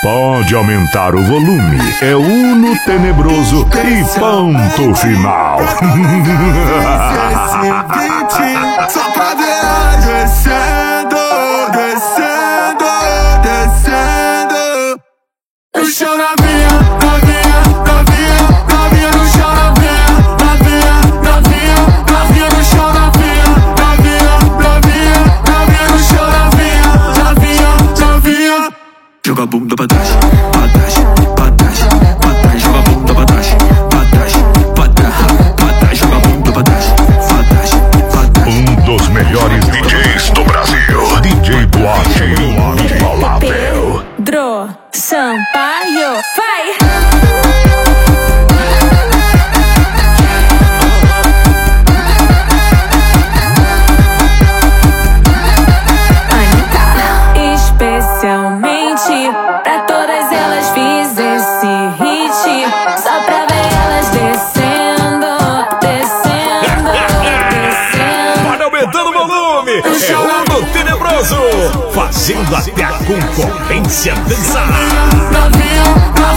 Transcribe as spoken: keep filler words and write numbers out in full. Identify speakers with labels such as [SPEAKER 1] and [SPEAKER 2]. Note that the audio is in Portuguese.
[SPEAKER 1] Pode aumentar o volume. É Uno Tenebroso e ponto final.
[SPEAKER 2] Só pra ver ela descendo, descendo, descendo. No chão novinha, novinha, novinha, novinha no chão novinha, novinha, novinha, novinha no chão novinha, novinha, novinha, novinha no chão novinha, novinha, novinha. Joga a bunda pra trás, pra trás, pra trás, pra trás. Joga a bunda pra trás, pra trás, pra trás, pra trás. Joga a bunda pra trás, pra trás, pra trás.
[SPEAKER 1] Um dos melhores D Js do Brasil, D J Boate Impalável.
[SPEAKER 3] Pedro Sampaio, vai! Especialmente pra todas elas fiz esse hit, só pra ver elas descendo, descendo, descendo.
[SPEAKER 4] Pode aumentando o volume, é Uno Tenebroso, fazendo até a concorrência dançar.
[SPEAKER 2] Novinha, novinha.